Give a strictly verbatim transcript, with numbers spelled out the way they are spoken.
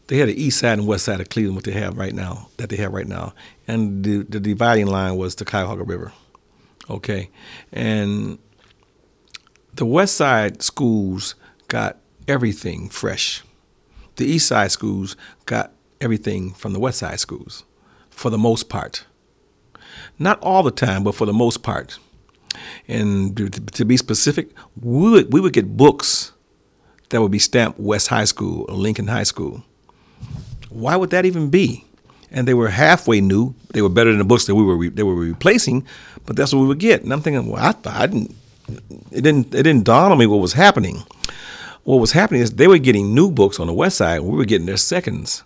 they had the east side and west side of Cleveland, what they have right now, that they have right now, and the, the dividing line was the Cuyahoga River. Okay, and the west side schools got everything fresh. The east side schools got everything from the west side schools, for the most part. Not all the time, but for the most part. And to, to be specific, we would, we would get books that would be stamped West High School or Lincoln High School. Why would that even be? And they were halfway new. They were better than the books that we were re- they were replacing, but that's what we would get. And I'm thinking, well, I, thought I didn't. It didn't. It didn't dawn on me what was happening. What was happening is they were getting new books on the west side. And we were getting their seconds.